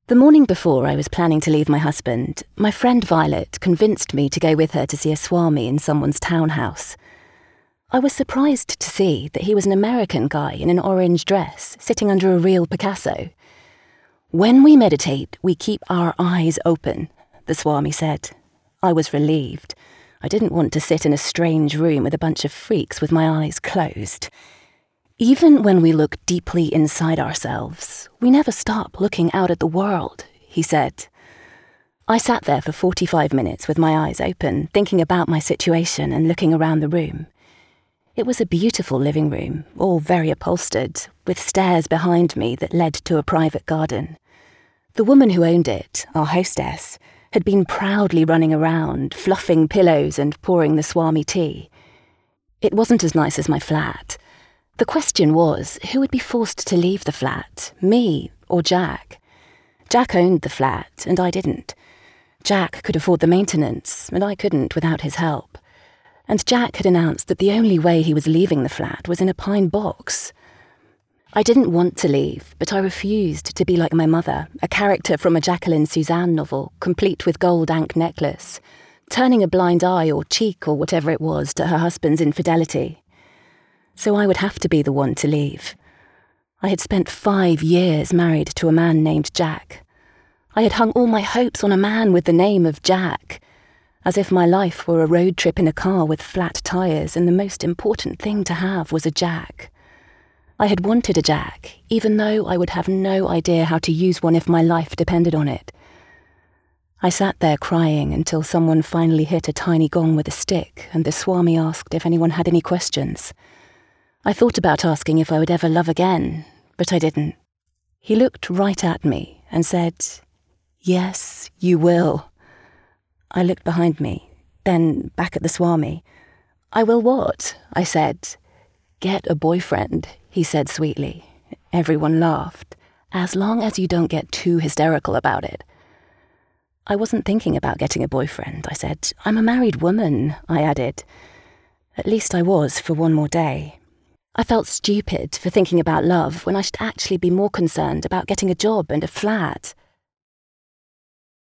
The morning before I was planning to leave my husband, my friend Violet convinced me to go with her to see a Swami in someone's townhouse. I was surprised to see that he was an American guy in an orange dress, sitting under a real Picasso. "When we meditate, we keep our eyes open," the Swami said. I was relieved. I didn't want to sit in a strange room with a bunch of freaks with my eyes closed. "Even when we look deeply inside ourselves, we never stop looking out at the world," he said. I sat there for 45 minutes with my eyes open, thinking about my situation and looking around the room. It was a beautiful living room, all very upholstered, with stairs behind me that led to a private garden. The woman who owned it, our hostess, had been proudly running around, fluffing pillows and pouring the Swami tea. It wasn't as nice as my flat. The question was, who would be forced to leave the flat, me or Jack? Jack owned the flat, and I didn't. Jack could afford the maintenance, and I couldn't without his help. And Jack had announced that the only way he was leaving the flat was in a pine box. I didn't want to leave, but I refused to be like my mother, a character from a Jacqueline Suzanne novel, complete with gold ankh necklace, turning a blind eye or cheek or whatever it was to her husband's infidelity. So I would have to be the one to leave. I had spent 5 years married to a man named Jack. I had hung all my hopes on a man with the name of Jack, as if my life were a road trip in a car with flat tyres and the most important thing to have was a Jack. I had wanted a Jack, even though I would have no idea how to use one if my life depended on it. I sat there crying until someone finally hit a tiny gong with a stick and the Swami asked if anyone had any questions. I thought about asking if I would ever love again, but I didn't. He looked right at me and said, "Yes, you will." I looked behind me, then back at the Swami. "I will what?" I said. "Get a boyfriend," he said sweetly. Everyone laughed. "As long as you don't get too hysterical about it." I wasn't thinking about getting a boyfriend, I said. "I'm a married woman," I added. At least I was for one more day. I felt stupid for thinking about love when I should actually be more concerned about getting a job and a flat.